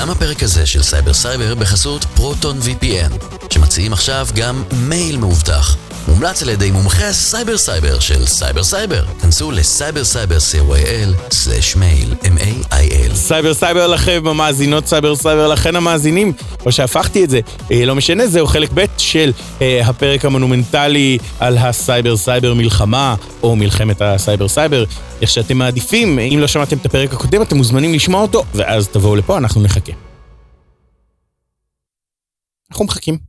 גם הפרק הזה של סייבר סייבר בחסות פרוטון VPN, שמציעים עכשיו גם מייל מאובטח. מומלץ על ידי מומחי הסייבר סייבר של סייבר סייבר. כנסו לסייבר סייבר co.il/mail mail. סייבר סייבר לכם המאזינות, סייבר סייבר לכן המאזינים, או שהפכתי את זה, לא משנה, זהו חלק ב' של הפרק המונומנטלי על הסייבר סייבר מלחמה, או מלחמת הסייבר סייבר, איך שאתם מעדיפים. אם לא שמעתם את הפרק הקודם, אתם מוזמנים לשמוע אותו, ואז תבואו לפה, אנחנו נחכה. אנחנו מחכים.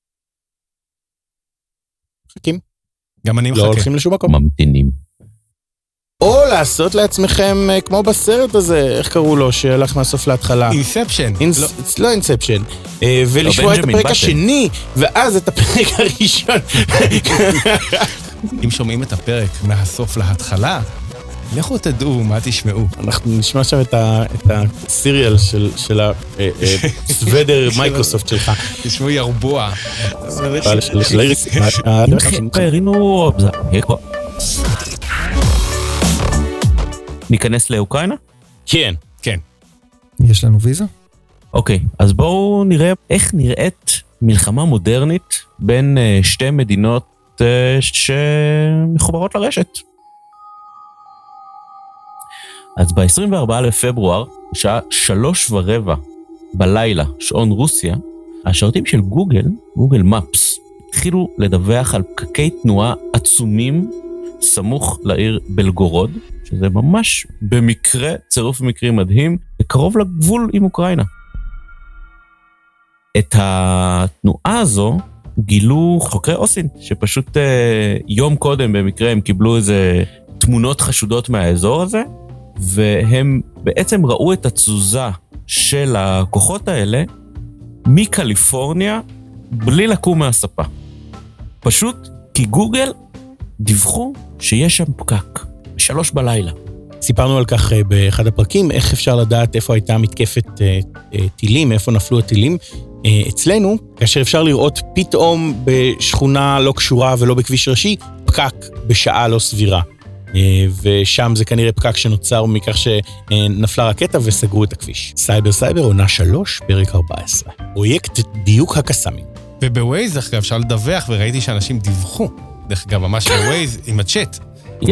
גם אני מחכה. לא הולכים לשום מקום. ממתינים. או לעשות לעצמכם כמו בסרט הזה, איך קראו לו, שהלך מהסוף להתחלה? אינספשן. לא אינספשן. ולשמוע את הפרק השני, ואז את הפרק הראשון. אם שומעים את הפרק מהסוף להתחלה, לכו תדעו מה תשמעו. אנחנו נשמע שם את הסיריאל של הסוודר מייקרוסופט שלך. תשמעו ירבוע. ניכנס לאוקראינה? כן. כן. יש לנו ויזה? אוקיי, אז בואו נראה איך נראית מלחמה מודרנית בין שתי מדינות שמחוברות לרשת. אז ב-24 לפברואר, שעה 3:15 בלילה, שעון רוסיה, השרתים של גוגל מפס, התחילו לדווח על פקקי תנועה עצומים סמוך לעיר בלגורוד, שזה ממש במקרה, צירוף מקרי מדהים, קרוב לגבול עם אוקראינה. את התנועה הזו גילו חוקרי אוסין, שפשוט יום קודם במקרה הם קיבלו איזה תמונות חשודות מהאזור הזה, והם בעצם ראו את התזוזה של הכוחות האלה מקליפורניה בלי לקום מהספה. פשוט כי גוגל דיווחו שיש שם פקק, 3 בלילה. סיפרנו על כך באחד הפרקים, איך אפשר לדעת איפה הייתה מתקפת טילים, איפה נפלו הטילים. אצלנו, כאשר אפשר לראות פתאום בשכונה לא קשורה ולא בכביש ראשי, פקק בשעה לא סבירה. ושם זה כנראה פקק שנוצר מכך שנפלה רקטה וסגרו את הכביש. סייבר סייבר עונה 3, פרק 14. פרויקט דיוק הקסאמים. ובווייז, דרך אגב, אפשר לדווח, וראיתי שאנשים דיווחו. דרך אגב, ממש בווייז עם הצ'אט.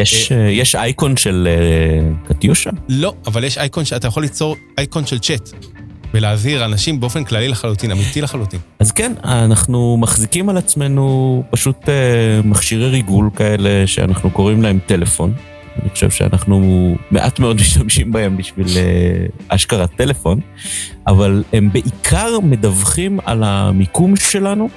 יש אייקון של קטיושה? לא, אבל יש אייקון שאתה יכול ליצור אייקון של צ'אט. ולהזהיר אנשים באופן כללי לחלוטין, אמיתי לחלוטין. אז כן, אנחנו מחזיקים על עצמנו פשוט מכשירי ריגול כאלה שאנחנו קוראים להם טלפון. אני חושב שאנחנו מעט מאוד משתמשים בהם בשביל אשכרת טלפון, אבל הם בעיקר מדווחים על המיקום שלנו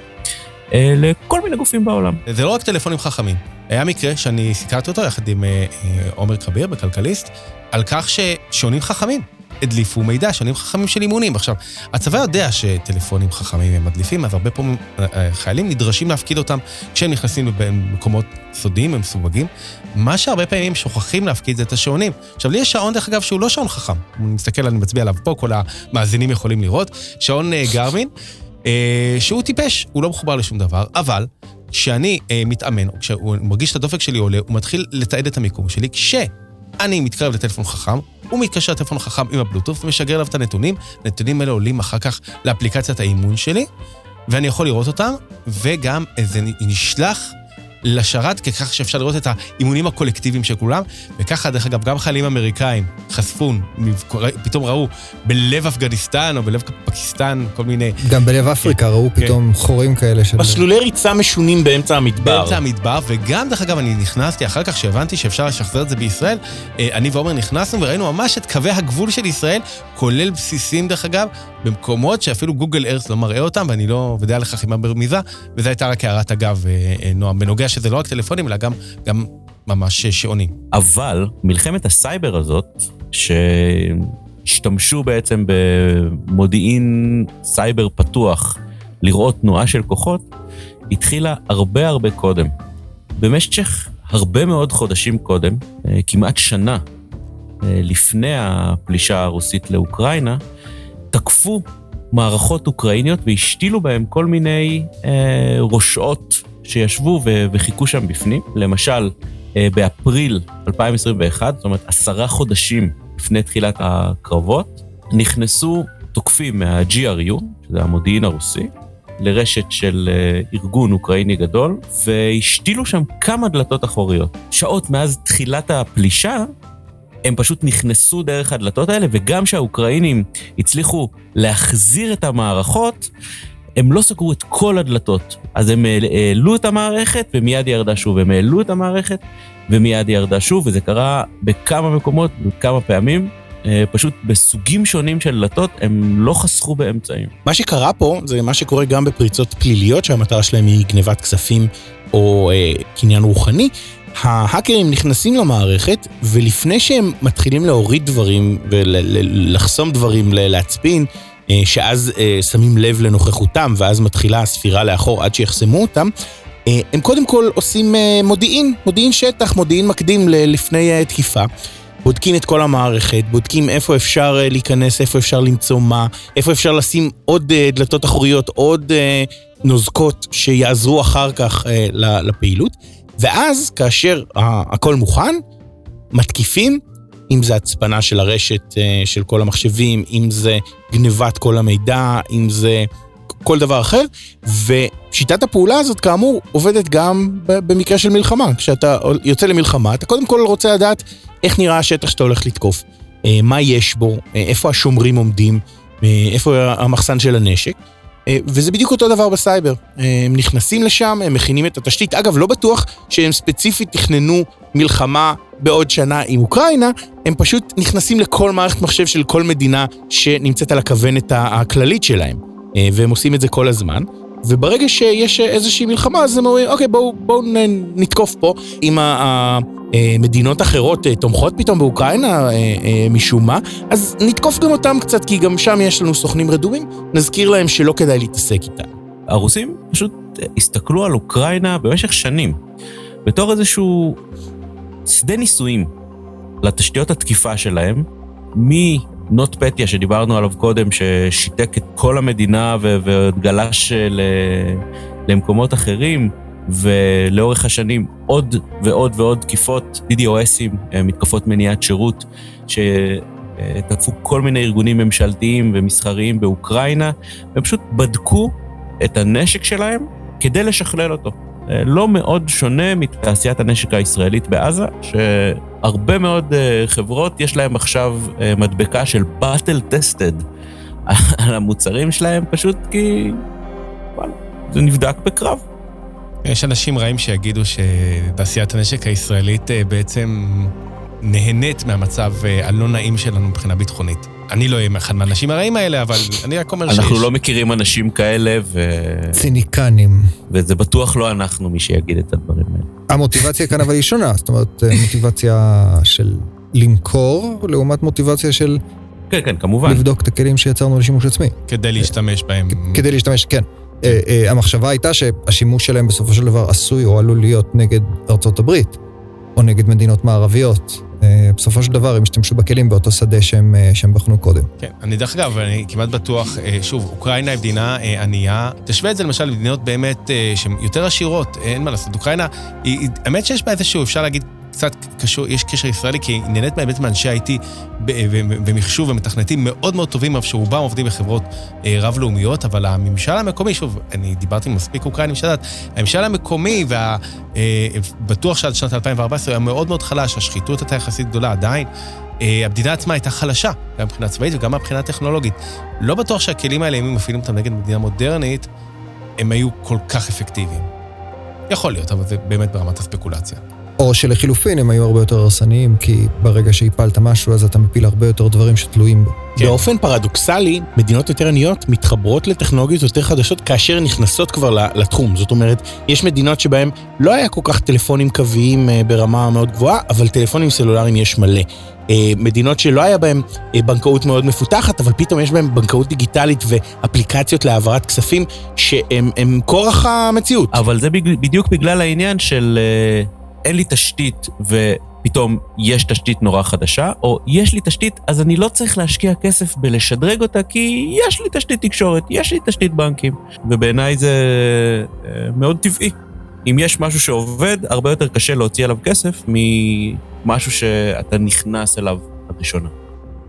לכל מיני גופים בעולם. זה לא רק טלפונים חכמים. היה מקרה שאני סיקרתי אותו יחד עם עומר כביר בכלכליסט, על כך ששעונים חכמים הדליפו מידע, שעונים חכמים של אימונים. עכשיו, הצבא יודע שטלפונים חכמים הם מדליפים, אז הרבה פעמים חיילים נדרשים להפקיד אותם כשהם נכנסים במקומות סודיים, הם מסווגים. מה שהרבה פעמים שוכחים להפקיד זה את השעונים. עכשיו, לי יש שעון, דרך אגב, שהוא לא שעון חכם. אני מסתכל, אני מצביע עליו פה, כל המאזינים יכולים לראות. שעון גרמין, שהוא טיפש, הוא לא מחובר לשום דבר, אבל כשאני מתאמן, או כשהוא מרגיש את הדופק שלי עולה, הוא מתחיל לתעד את המיקום שלי, כשאני מתקרב לטלפון חכם, הוא מתקשר לטלפון חכם עם הבלוטות' ומשגר אליו את הנתונים, הנתונים האלה עולים אחר כך לאפליקציית האימון שלי, ואני יכול לראות אותם, וגם זה נשלח לשרת, כך שאפשר לראות את האימונים הקולקטיביים של כולם, וככה, דרך אגב, גם חיילים אמריקאים חשפו, פתאום ראו בלב אפגניסטן או בלב פקיסטן, כל מיני... גם בלב אפריקה ראו פתאום חורים כאלה של... מסלולי ריצה משונים באמצע המדבר. באמצע המדבר, וגם, דרך אגב, אני נכנסתי אחר כך שהבנתי שאפשר לשחזר את זה בישראל, אני ועומר נכנסנו וראינו ממש את קווי הגבול של ישראל, כולל בסיסים, דרך אגב, במקומות שאפילו גוגל ארת' לא מראה אותם, ואני לא יודע לך עם ברמיזה, וזו הייתה רק הערת אגב, נועם, בנוגע שזה לא רק טלפונים, אלא גם ממש שעונים. אבל מלחמת הסייבר הזאת, שהשתמשו בעצם במודיעין סייבר פתוח לראות תנועה של כוחות, התחילה הרבה קודם. במשך הרבה מאוד חודשים קודם, כמעט שנה לפני הפלישה הרוסית לאוקראינה, תקפו מערכות אוקראיניות והשתילו בהם כל מיני ראשות שישבו וחיכו שם בפנים. למשל, באפריל 2021, זאת אומרת 10 חודשים לפני תחילת הקרבות, נכנסו תוקפים מה-GRU, שזה המודיעין הרוסי, לרשת של ארגון אוקראיני גדול, והשתילו שם כמה דלתות אחוריות. שעות מאז תחילת הפלישה, הם פשוט נכנסו דרך הדלתות האלה, וגם שהאוקראינים הצליחו להחזיר את המערכות, הם לא סגרו את כל הדלתות. אז הם העלו את המערכת, ומיד ירדה שוב. הם העלו את המערכת, ומיד ירדה שוב, וזה קרה בכמה מקומות, בכמה פעמים. פשוט בסוגים שונים של דלתות, הם לא חסכו באמצעים. מה שקרה פה, זה מה שקורה גם בפריצות פליליות, שהמטרה שלהם היא גנבת כספים או קניין רוחני. ההאקרים נכנסים למערכת, ולפני שהם מתחילים להוריד דברים ולחסום דברים, להצפין, שאז שמים לב לנוכחותם, ואז מתחילה הספירה לאחור עד שיחסמו אותם, הם קודם כל עושים מודיעין שטח, מודיעין מקדים לפני תקיפה. בודקים את כל המערכת, בודקים איפה אפשר להיכנס, איפה אפשר למצוא מה, איפה אפשר לשים עוד דלתות אחוריות, עוד נוזקות שיעזרו אחר כך לפעילות. ואז כאשר הכל מוכן, מתקיפים, אם זה הצפנה של הרשת של כל המחשבים, אם זה גנבת כל המידע, אם זה כל דבר אחר, ושיטת הפעולה הזאת כאמור עובדת גם במקרה של מלחמה. כשאתה יוצא למלחמה, אתה קודם כל רוצה לדעת איך נראה השטח שאתה הולך לתקוף, מה יש בו, איפה השומרים עומדים, איפה המחסן של הנשק, וזה בדיוק אותו דבר בסייבר. הם נכנסים לשם, הם מכינים את התשתית. אגב, לא בטוח שהם ספציפית תכננו מלחמה בעוד שנה עם אוקראינה, הם פשוט נכנסים לכל מערכת מחשב של כל מדינה שנמצאת על הכוונת הכללית שלהם, והם עושים את זה כל הזמן. וברגע שיש איזושהי מלחמה, אז הם אומרים, אוקיי, בואו נתקוף פה. אם המדינות אחרות תומכות פתאום באוקראינה משום מה, אז נתקוף גם אותם קצת, כי גם שם יש לנו סוכנים רדומים, נזכיר להם שלא כדאי להתעסק איתם. הרוסים פשוט הסתכלו על אוקראינה במשך שנים, בתור איזשהו שדה ניסויים לתשתיות התקיפה שלהם, נוט פטיה שדיברנו עליו קודם, ששיתק את כל המדינה וגלש למקומות אחרים, ולאורך השנים עוד ועוד ועוד תקיפות, DDoSים, מתקפות מניעת שירות, שתקפו כל מיני ארגונים ממשלתיים ומסחריים באוקראינה, והם פשוט בדקו את הנשק שלהם כדי לשכלל אותו. לא מאוד שונה מתעשיית הנשק הישראלית בעזה, שהרבה מאוד חברות יש להם עכשיו מדבקה של Battle Tested על המוצרים שלהם, פשוט כי זה נבדק בקרב. יש אנשים רעים שיגידו שתעשיית הנשק הישראלית בעצם נהנית מהמצב הלא נעים שלנו מבחינה ביטחונית. אני לא אהיה אחד מהאנשים הרעים האלה, אבל אני רק אומר שיש. אנחנו לא מכירים אנשים כאלה ציניקנים. וזה בטוח לא אנחנו מי שיגיד את הדברים האלה. המוטיבציה כאן אבל היא שונה, זאת אומרת, מוטיבציה של למכור, לעומת מוטיבציה של... כן, כן, כמובן. לבדוק את הכלים שיצרנו לשימוש עצמי. כדי להשתמש בהם. כדי להשתמש, כן. המחשבה הייתה שהשימוש שלהם בסופו של דבר עשוי או עלול להיות נגד ארצות הברית, או נגד מדינות מערביות. בסופו של דבר הם השתמשו בכלים באותו שדה שהם בחנו קודם. כן, אני דרך אגב, אני כמעט בטוח, שוב, אוקראינה היא מדינה ענייה, תשווה את זה למשל למדינות באמת שהן יותר עשירות, אין מה לעשות. אוקראינה, האמת שיש בה איזשהו, אפשר להגיד, קצת קשור, יש קשר ישראלי, כי היא נהנית באמת מאנשי IT ומחשוב ומתכנתים מאוד מאוד טובים, אבל שרובם עובדים בחברות רב-לאומיות, אבל הממשל המקומי, שוב, אני דיברתי עם מספיק אוקראינים שדעת, הממשל המקומי, בטוח שעד שנת 2014 היה מאוד מאוד חלש, השחיתות הייתה יחסית גדולה עדיין, המדינה עצמה הייתה חלשה, גם מבחינה צבאית וגם מבחינה טכנולוגית. לא בטוח שהכלים האלה, אם הם מפעילים אותם נגד מדינה מודרנית, הם היו כל כך אפקטיביים. יכול להיות, אבל זה באמת ברמת הספקולציה. או שלחילופין הם היו הרבה יותר הרסניים, כי ברגע שהפלת משהו, אז אתה מפיל הרבה יותר דברים שתלויים בו. כן. באופן פרדוקסלי, מדינות יותר עניות מתחברות לטכנולוגיות יותר חדשות, כאשר נכנסות כבר לתחום. זאת אומרת, יש מדינות שבהן לא היה כל כך טלפונים קוויים ברמה מאוד גבוהה, אבל טלפונים סלולריים יש מלא. מדינות שלא היה בהן בנקאות מאוד מפותחת, אבל פתאום יש בהן בנקאות דיגיטלית ואפליקציות להעברת כספים, שהם כורח המציאות. אבל זה בדיוק בגלל העניין של... אין לי תשתית ופתאום יש תשתית נורא חדשה, או יש לי תשתית, אז אני לא צריך להשקיע כסף בלשדרג אותה, כי יש לי תשתית תקשורת, יש לי תשתית בנקים, ובעיניי זה מאוד טבעי. אם יש משהו שעובד, הרבה יותר קשה להוציא עליו כסף, ממשהו שאתה נכנס אליו הראשונה.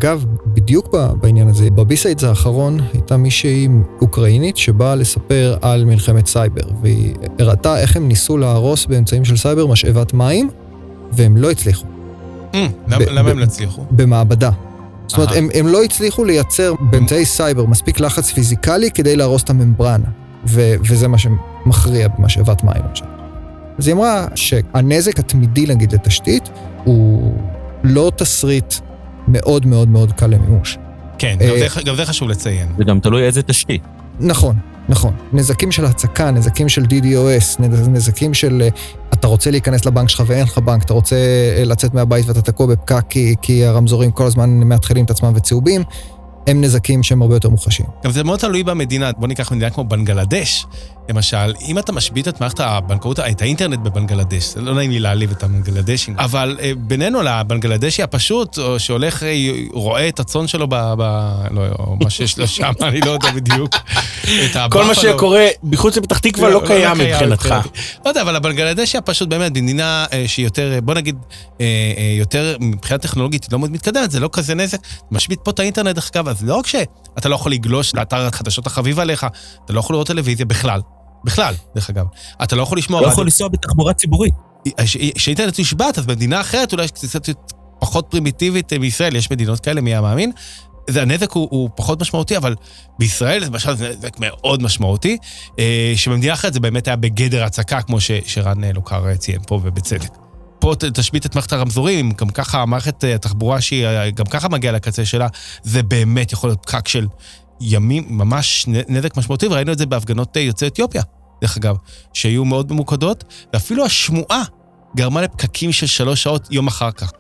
אגב, בדיוק בעניין הזה, בביסיידס האחרון הייתה מישהי אוקראינית שבאה לספר על מלחמת סייבר, והיא הראתה איך הם ניסו להרוס באמצעים של סייבר משאבת מים, והם לא הצליחו. למה הם לא הצליחו? במעבדה. זאת אומרת, הם לא הצליחו לייצר באמצעי סייבר מספיק לחץ פיזיקלי כדי להרוס את הממברנה, וזה מה שמכריע במשאבת מים עכשיו. אז היא אמרה שהנזק התמידי, נגיד, לתשתית, הוא לא תסריט מאוד מאוד מאוד קל למימוש. כן, גם זה חשוב לציין. וגם תלוי איזה תשתית. נכון, נכון. נזקים של הצקה, נזקים של DDoS, נזקים של אתה רוצה להיכנס לבנק שלך ואין לך בנק, אתה רוצה לצאת מהבית ואתה תקוע בפקק כי הרמזורים כל הזמן מאתחלים את עצמם וצהובים, הם נזקים שהם הרבה יותר מוחשים. גם זה מאוד תלוי במדינה. בוא ניקח מדינה כמו בנגלדש, למשל, אם אתה משבית את מערכת הבנקאות, את האינטרנט בבנגלדש, זה לא נעים לי להעליב את הבנגלדשים, אבל בינינו לבנגלדשי הפשוט, שהולך, רואה את הצאן שלו או מה שיש לו שם, אני לא יודע בדיוק. כל מה שקורה בחוץ לפתח תקווה לא קיים מבחינתך. לא יודע, אבל הבנגלדשי הפשוט באמת, במדינה שהיא יותר, בוא נגיד, יותר מבחינה טכנולוגית, לא מאוד מתקדמת, זה לא כזה נזק. משבית פה את האינטרנט, אז לא רק שאתה לא יכול לגלוש לאתר החדשות החביב עליך, אתה לא יכול לראות טלוויזיה בכלל, דרך אגב. אתה לא יכול לשמוע... לא יכול לנסוע בתחבורה ציבורית. כשאינטרנט נשבת, אז במדינה אחרת, אולי קצת פחות פרימיטיבית מישראל, יש מדינות כאלה, מי המאמין, הנזק הוא פחות משמעותי, אבל בישראל, למשל, זה נזק מאוד משמעותי, שבמדינה אחרת זה באמת היה בגדר הצקה, כמו שרן לוקר ציין פה, ובצדק. פה תשבית את מערכת הרמזורים, גם ככה מערכת התחבורה שהיא גם ככה מגיעה לקצה שלה, זה באמת יכול להיות פקק של ימים, ממש נזק משמעותי, וראינו את זה בהפגנות יוצאי אתיופיה, דרך אגב, שהיו מאוד ממוקדות, ואפילו השמועה גרמה לפקקים של 3 שעות יום אחר כך.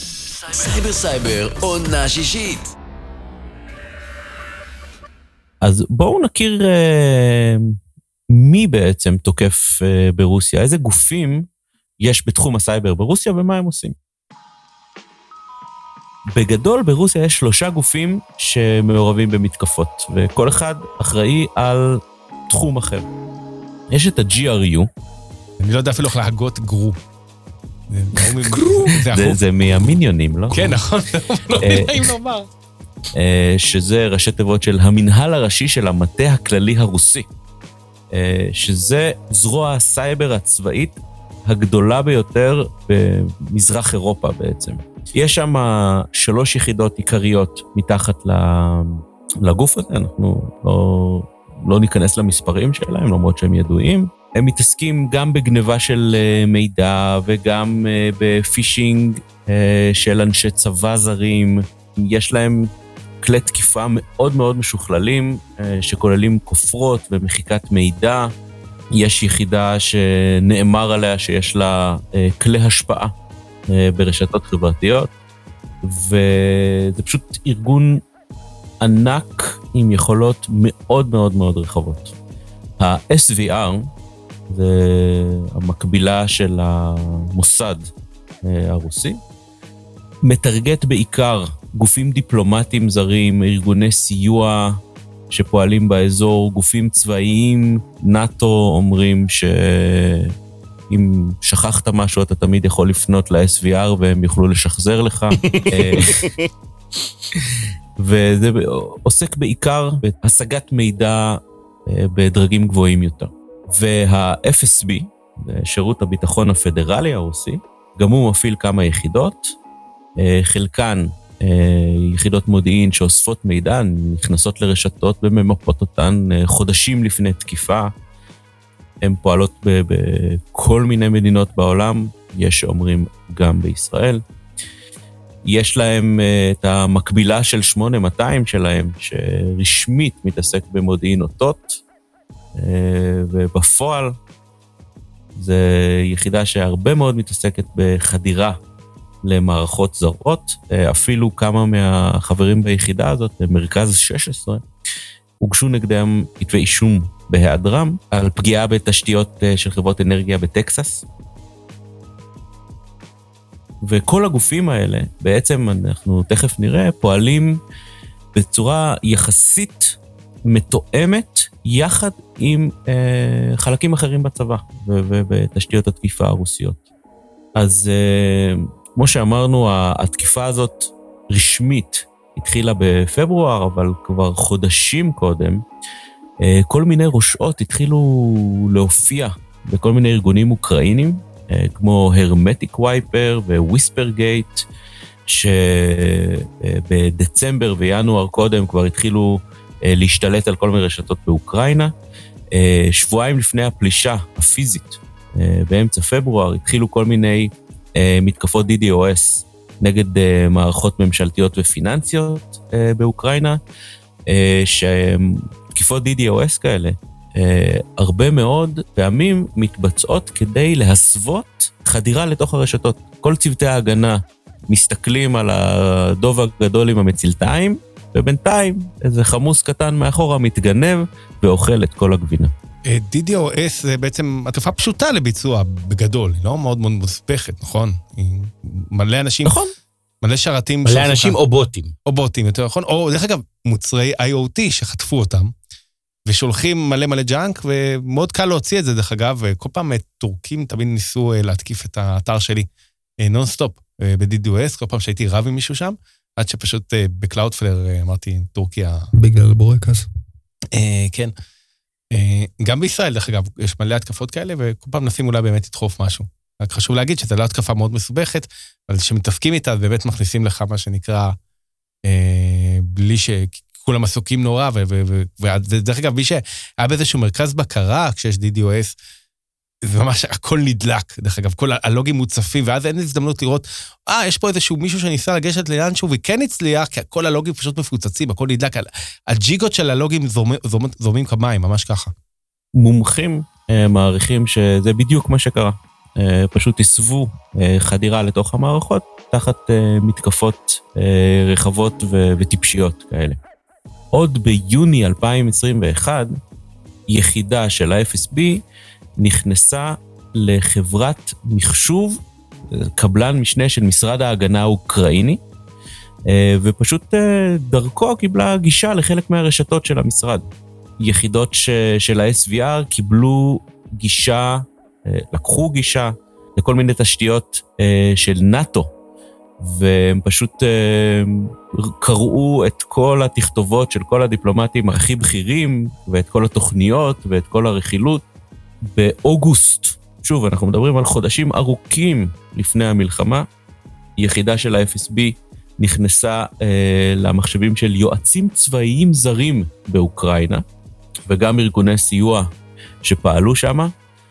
סייבר, עונה שישית. אז בואו נכיר מי בעצם תוקף ברוסיה, איזה גופים יש בתחום הסייבר ברוסיה ומה הם עושים. בגדול ברוסיה יש 3 גופים שמעורבים במתקפות, וכל אחד אחראי על תחום אחר. יש את ה-GRU. אני לא יודע אפילו איך להגות גרו. גרו? זה מהמיניונים, לא? כן, נכון, לא נעים לומר. שזה ראשי תיבות של המנהל הראשי של המטה הכללי הרוסי, שזה זרוע הסייבר הצבאית הגדולה ביותר במזרח אירופה בעצם. יש שם 3 יחידות עיקריות מתחת לגוף הזה, אנחנו לא ניכנס למספרים שלהם, למרות שהם ידועים. הם מתעסקים גם בגניבה של מידע וגם בפישינג של אנשי צבא זרים. יש להם כלי תקיפה מאוד מאוד משוכללים, שכוללים כופרות ומחיקת מידע. יש יחידה שנאמר עליה שיש לה כלי השפעה ברשתות חברתיות, וזה פשוט ארגון ענק עם יכולות מאוד מאוד מאוד רחבות. ה-SVR זה המקבילה של המוסד הרוסי, מטרגט בעיקר גופים דיפלומטיים זרים, ארגוני סיוע שפועלים באזור, גופים צבאיים, נאטו אומרים שאם שכחת משהו אתה תמיד יכול לפנות ל-SVR והם יוכלו לשחזר לך. וזה עוסק בעיקר בהשגת מידע בדרגים גבוהים יותר. וה-FSB, שירות הביטחון הפדרלי הרוסי, גם הוא מפעיל כמה יחידות, חלקן יחידות מודיעין שאוספות מידע, נכנסות לרשתות וממפות אותן חודשים לפני תקיפה. הן פועלות בכל מיני מדינות בעולם, יש שאומרים גם בישראל. יש להם את המקבילה של 8200 שלהם, שרשמית מתעסק במודיעין אותות, ובפועל זה יחידה שהרבה מאוד מתעסקת בחדירה למערכות זרות. אפילו כמה מהחברים ביחידה הזאת, במרכז 16, הוגשו נגדם כתבי אישום בהיעדרם, על פגיעה בתשתיות של חברות אנרגיה בטקסס. וכל הגופים האלה, בעצם אנחנו תכף נראה, פועלים בצורה יחסית מתואמת, יחד עם חלקים אחרים בצבא, ובתשתיות התקיפה הרוסיות. אז כמו שאמרנו, התקיפה הזאת רשמית התחילה בפברואר, אבל כבר חודשים קודם, כל מיני ראשות התחילו להופיע בכל מיני ארגונים אוקראינים, כמו הרמטיק וייפר וויספר גייט, שבדצמבר וינואר קודם כבר התחילו להשתלט על כל מיני רשתות באוקראינה. שבועיים לפני הפלישה הפיזית, באמצע פברואר, התחילו כל מיני מתקפות DDoS נגד מערכות ממשלתיות ופיננסיות באוקראינה, שתקיפות DDoS כאלה, הרבה מאוד פעמים מתבצעות כדי להסוות חדירה לתוך הרשתות. כל צוותי ההגנה מסתכלים על הדוב הגדול עם המצלתיים, ובינתיים איזה חמוס קטן מאחורה מתגנב ואוכל את כל הגבינה. DDoS זה בעצם התקפה פשוטה לביצוע בגדול, היא לא מאוד מאוד מוסבכת, נכון? מלא אנשים, נכון. מלא שרתים. מלא אנשים או בוטים. או בוטים, יותר נכון. או דרך אגב, מוצרי IoT שחטפו אותם, ושולחים מלא מלא ג'אנק, ומאוד קל להוציא את זה דרך אגב, וכל פעם טורקים תמיד ניסו להתקיף את האתר שלי נונסטופ ב-DDoS, כל פעם שהייתי רב עם מישהו שם, עד שפשוט בקלאודפלר אמרתי טורקיה. בגלל בורקס. כן. גם בישראל, דרך אגב, יש מלא התקפות כאלה, וכל פעם נסים אולי באמת לדחוף משהו. רק חשוב להגיד שזו לא התקפה מאוד מסובכת, אבל כשמתעסקים איתה, באמת מכניסים לך מה שנקרא, בלי שכולם עסוקים נורא, ודרך אגב, מי שהיה באיזשהו מרכז בקרה, כשיש DDoS, זה ממש הכל נדלק, דרך אגב, כל הלוגים מוצפים, ואז אין הזדמנות לראות, יש פה איזשהו מישהו שניסה לגשת לאנשהו, וכן הצליח, כי כל הלוגים פשוט מפוצצים, הכל נדלק, הג'יגות של הלוגים זורמים כמים, ממש ככה. מומחים מעריכים שזה בדיוק מה שקרה. פשוט הסבו חדירה לתוך המערכות, תחת מתקפות רחבות וטיפשיות כאלה. עוד ביוני 2021, יחידה של ה-FSB, נכנסה לחברת מחשוב, קבלן משנה של משרד ההגנה האוקראיני, ופשוט דרכו קיבלה גישה לחלק מהרשתות של המשרד. יחידות של ה-SVR קיבלו גישה, לקחו גישה לכל מיני תשתיות של נאטו, והם פשוט קראו את כל התכתובות של כל הדיפלומטים הכי בכירים, ואת כל התוכניות ואת כל הרכילות, באוגוסט. שוב, אנחנו מדברים על חודשים ארוכים לפני המלחמה. יחידה של ה-FSB נכנסה למחשבים של יועצים צבאיים זרים באוקראינה, וגם ארגוני סיוע שפעלו שם,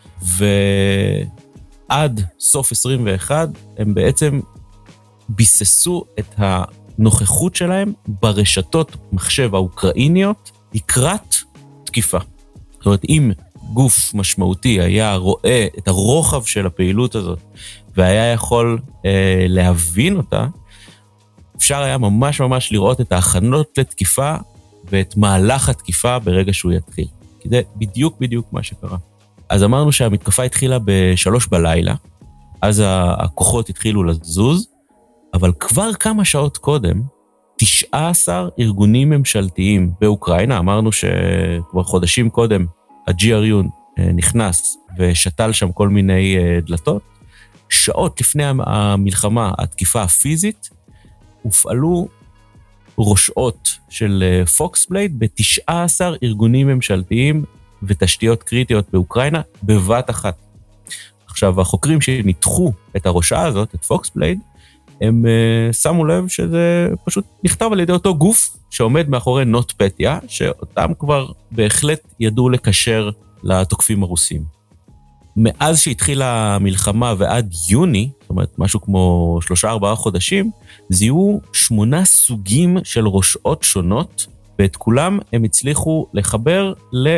ועד סוף 21 הם בעצם ביססו את הנוכחות שלהם ברשתות מחשב האוקראיניות לקראת תקיפה. זאת אומרת, אם גוף משמעותי היה רואה את הרוחב של הפעילות הזאת, והיה יכול להבין אותה, אפשר היה ממש ממש לראות את ההכנות לתקיפה, ואת מהלך התקיפה ברגע שהוא יתחיל. כי זה בדיוק מה שקרה. אז אמרנו שהמתקפה התחילה ב-3 בלילה, אז הכוחות התחילו לזוז, אבל כבר כמה שעות קודם, 19 ארגונים ממשלתיים באוקראינה, אמרנו שכבר חודשים קודם, ה-GRU נכנס ושתל שם כל מיני דלתות, שעות לפני המלחמה, התקיפה הפיזית, הופעלו ראשות של פוקסבלייד ב-19 ארגונים ממשלתיים ותשתיות קריטיות באוקראינה בבת אחת. עכשיו, החוקרים שניתחו את הראשה הזאת, את פוקסבלייד, הם שמו לב שזה פשוט נכתב על ידי אותו גוף שעומד מאחורי נוטפטיה, שאותם כבר בהחלט ידעו לקשר לתוקפים הרוסים. מאז שהתחילה המלחמה ועד יוני, זאת אומרת משהו כמו 3-4 חודשים, זיהו 8 סוגים של ראשות שונות, ואת כולם הם הצליחו לחבר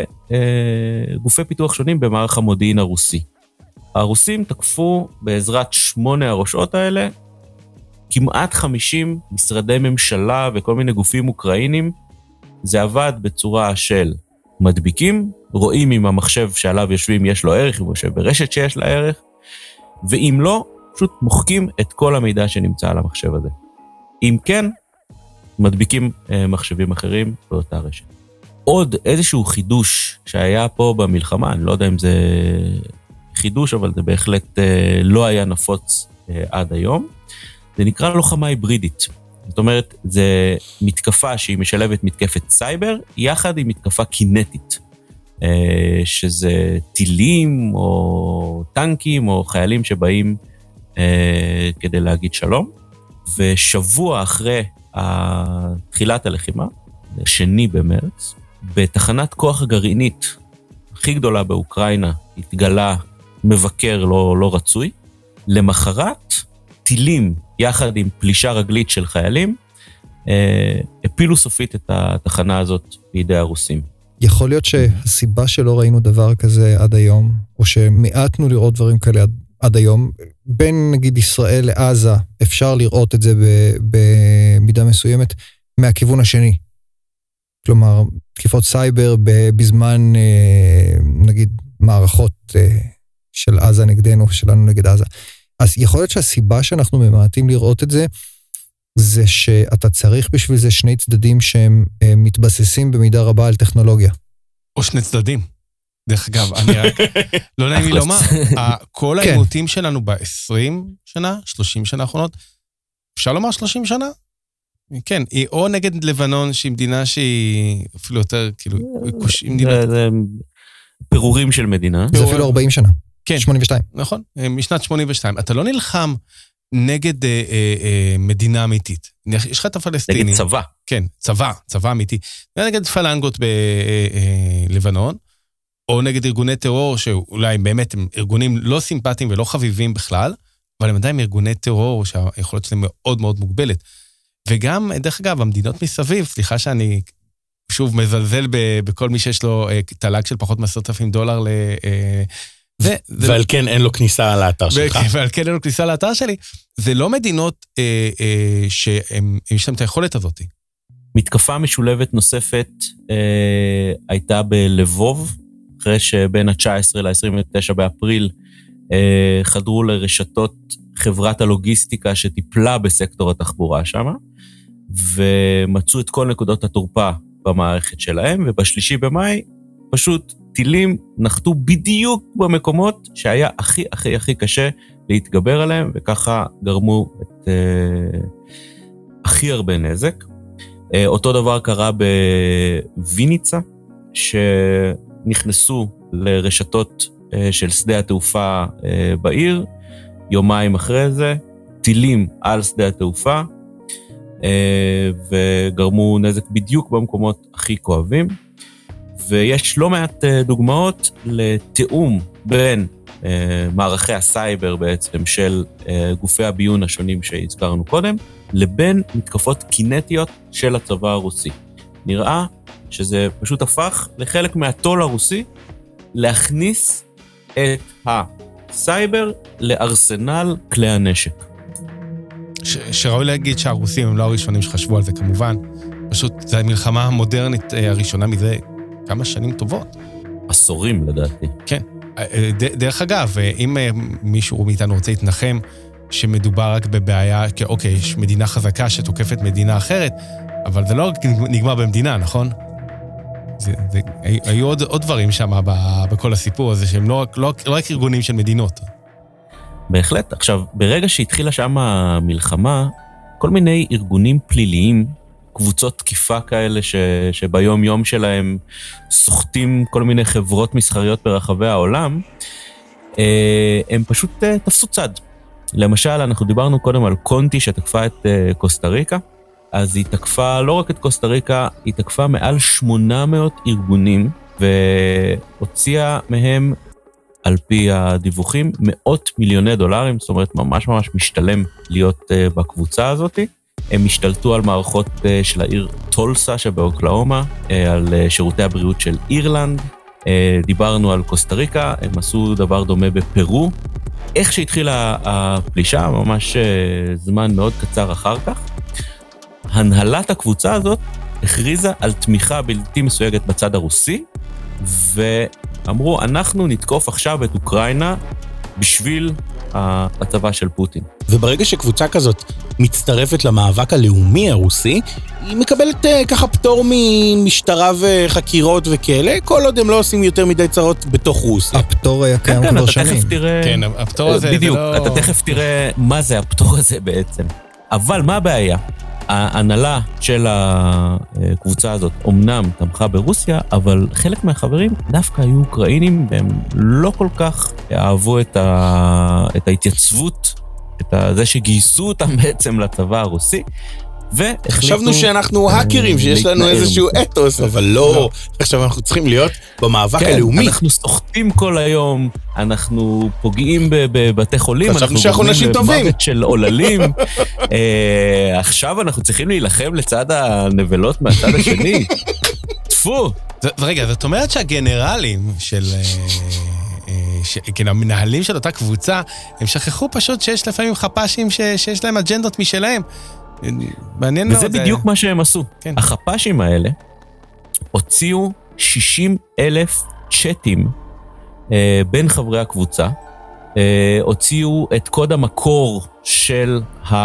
לגופי פיתוח שונים במערך המודיעין הרוסי. הרוסים תקפו בעזרת 8 הראשות האלה, כמעט 50 משרדי ממשלה וכל מיני גופים אוקראינים. זה עבד בצורה של מדביקים, רואים אם המחשב שעליו יושבים יש לו ערך, אם הוא יושב ברשת שיש לה ערך, ואם לא, פשוט מוחקים את כל המידע שנמצא על המחשב הזה. אם כן, מדביקים מחשבים אחרים באותה רשת. עוד איזשהו חידוש שהיה פה במלחמה, אני לא יודע אם זה חידוש, אבל זה בהחלט לא היה נפוץ עד היום, זה נקרא לוחמה היברידית. זאת אומרת, זה מתקפה שהיא משלבת מתקפת סייבר, יחד עם מתקפה קינטית, שזה טילים או טנקים או חיילים שבאים כדי להגיד שלום, ושבוע אחרי תחילת הלחימה, 2 במרץ, בתחנת כוח הגרעינית הכי גדולה באוקראינה, התגלה מבקר לא רצוי, למחרת טילים יחד עם פלישה רגלית של חיילים, הפילו סופית את התחנה הזאת בידי הרוסים. יכול להיות שהסיבה שלא ראינו דבר כזה עד היום, או שמעטנו לראות דברים כאלה עד היום, בין נגיד ישראל לעזה, אפשר לראות את זה במידה מסוימת מהכיוון השני. כלומר, תקיפות סייבר בזמן, נגיד, מערכות של עזה נגדנו, שלנו נגד עזה. אז יכול להיות שהסיבה שאנחנו ממעטים לראות את זה, זה שאתה צריך בשביל זה שני צדדים שהם מתבססים במידה רבה על טכנולוגיה. או שני צדדים. דרך אגב, אני רק, לא נעים לי לומר, כל העימותים שלנו ב-20 שנה, 30 שנה האחרונות, אפשר לומר 30 שנה? כן, היא או נגד לבנון, שהיא מדינה שהיא אפילו יותר, כאילו, זה פירורים של מדינה. זה אפילו 40 שנה. כן. 82. נכון, משנת 82. אתה לא נלחם נגד מדינה אמיתית. יש לך את הפלסטינים. נגד צבא. כן, צבא אמיתי. נגד פלנגות בלבנון, או נגד ארגוני טרור, שאולי באמת הם ארגונים לא סימפטיים ולא חביבים בכלל, אבל הם עדיין ארגוני טרור שהיכולת שלהם מאוד מאוד מוגבלת. וגם, דרך אגב, המדינות מסביב, סליחה שאני שוב מזלזל בכל מי שיש לו תל"ג של פחות מ$10,000 ועל כן אין לו כניסה לאתר שלך. ועל כן אין לו כניסה לאתר שלי. זה לא מדינות שיש להם את היכולת הזאת. מתקפה משולבת נוספת הייתה בלבוב, אחרי שבין ה-19 ל-29 באפריל חדרו לרשתות חברת הלוגיסטיקה שטיפלה בסקטור התחבורה שם, ומצאו את כל נקודות התורפה במערכת שלהם, ובשלישי במאי פשוט טילים נחתו בדיוק במקומות שהיה הכי קשה להתגבר עליהם, וככה גרמו את הכי הרבה נזק. אותו דבר קרה בוויניצה, שנכנסו לרשתות של שדה התעופה בעיר, יומיים אחרי זה, טילים על שדה התעופה, וגרמו נזק בדיוק במקומות הכי כואבים, ויש לא מעט דוגמאות לתיאום בין מערכי הסייבר בעצם של גופי הביון השונים שהזכרנו קודם, לבין מתקפות קינטיות של הצבא הרוסי. נראה שזה פשוט הפך לחלק מהטול הרוסי להכניס את הסייבר לארסנל כלי הנשק. שראוי להגיד שהרוסים הם לא הראשונים שחשבו על זה כמובן, פשוט זו המלחמה המודרנית הראשונה מזה כמה שנים טובות. עשורים לדעתי. כן. דרך אגב, אם מישהו מאיתנו רוצה להתנחם שמדובר רק בבעיה, אוקיי, יש מדינה חזקה שתוקפת מדינה אחרת, אבל זה לא נגמר במדינה, נכון? היו עוד דברים שם בכל הסיפור הזה, שהם לא רק ארגונים של מדינות. בהחלט. עכשיו, ברגע שהתחילה שם המלחמה, כל מיני ארגונים פליליים, קבוצות תקיפה כאלה שביום יום שלהם סוחטים כל מיני חברות מסחריות ברחבי העולם, הם פשוט תפסו צד. למשל, אנחנו דיברנו קודם על קונטי שתקפה את קוסטה ריקה, אז היא תקפה לא רק את קוסטה ריקה, היא תקפה מעל 800 ארגונים, והוציאה מהם, על פי הדיווחים, $100 מיליון, זאת אומרת ממש משתלם להיות בקבוצה הזאת. הם השתלטו על מערכות של העיר טולסה שבאוקלאומה, על שירותי הבריאות של אירלנד, דיברנו על קוסטה ריקה, הם עשו דבר דומה בפרו. איך שהתחילה הפלישה, ממש זמן מאוד קצר אחר כך, הנהלת הקבוצה הזאת הכריזה על תמיכה בלתי מסויגת בצד הרוסי, ואמרו, אנחנו נתקוף עכשיו את אוקראינה בשביל הצבא של פוטין. וברגע שקבוצה כזאת מצטרפת למאבק הלאומי הרוסי, היא מקבלת ככה פטור ממשטרה וחקירות וכאלה, כל עוד הם לא עושים יותר מדי צרות בתוך רוסיה. הפטור היה קיים כבר שנים. כן, הפטור הזה בדיוק, אתה תכף תראה מה זה הפטור הזה בעצם. אבל מה הבעיה? ההנהלה של הקבוצה הזאת אומנם תמכה ברוסיה, אבל חלק מהחברים דווקא היו אוקראינים, והם לא כל כך אהבו את ההתייצבות, את זה שגייסו אותם בעצם לצבא הרוסי, חשבנו שאנחנו האקרים, שיש לנו איזשהו אתוס, אבל לא. עכשיו אנחנו צריכים להיות במאבק הלאומי. אנחנו סוחטים כל היום, אנחנו פוגעים בבתי חולים, חשבנו שאנחנו נשים טובים. במוות של עוללים. עכשיו אנחנו צריכים להילחם לצד הנבלות מהצד השני. תפו. רגע, זאת אומרת שהגנרלים של... כן, המנהלים של אותה קבוצה, הם שכחו פשוט שיש לפעמים חפשים שיש להם אג'נדות משלהם. מעניין מאוד. וזה בדיוק מה שהם עשו. כן. החפשים האלה הוציאו 60,000 צ'אטים בין חברי הקבוצה, הוציאו את קוד המקור של